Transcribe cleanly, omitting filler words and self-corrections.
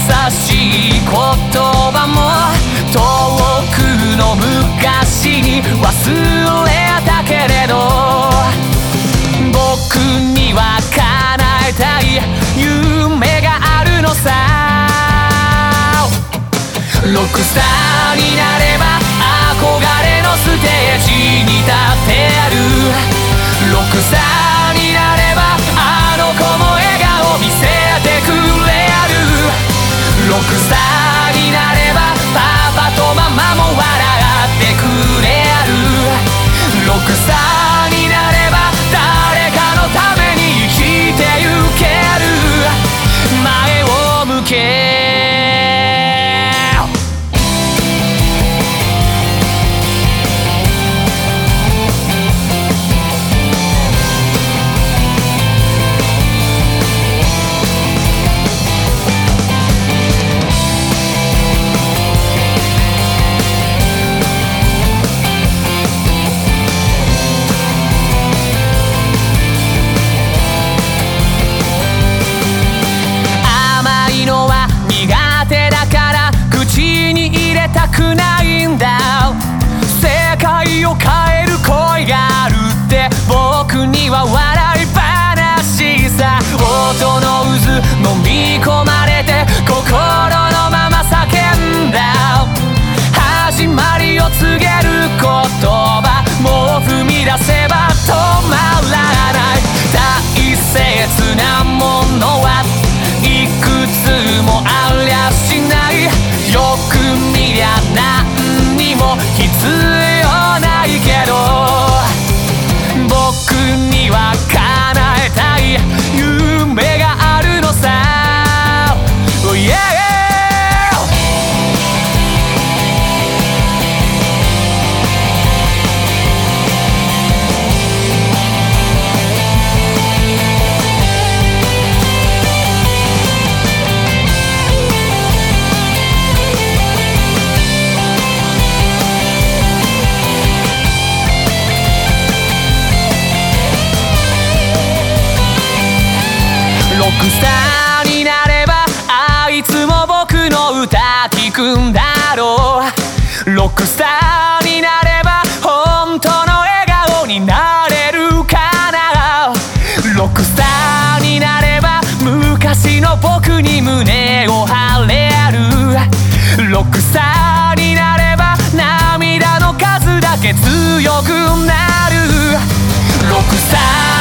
しい言葉も遠くの昔に忘れたけれど、僕には叶えたい夢があるのさ。ロックスターになれば憧れのステージに立てる。ロックスターになればあの子も笑顔見せてくれやる。ロックスターになればパパとママも笑ってくれやる。ロックスターになれば誰かのために生きてゆける。前を向けたくないんだ。世界を変える恋があるって僕には笑い話さ。音の渦飲み込まれて心のまま叫んだ。始まりを告げる言葉もう踏み出せば止まらない。大切なものはいくつもありゃしない。よく見りゃ何にも必要ないけど、僕には叶えたい夢があるのさ。Oh yeah! ロックスターになればあいつも僕の歌聴くんだろう。ロックスターになれば本当の笑顔になれるかな。ロックスターになれば昔の僕に胸を張れる。ロックスターになれば涙の数だけ強くなる。ロックスター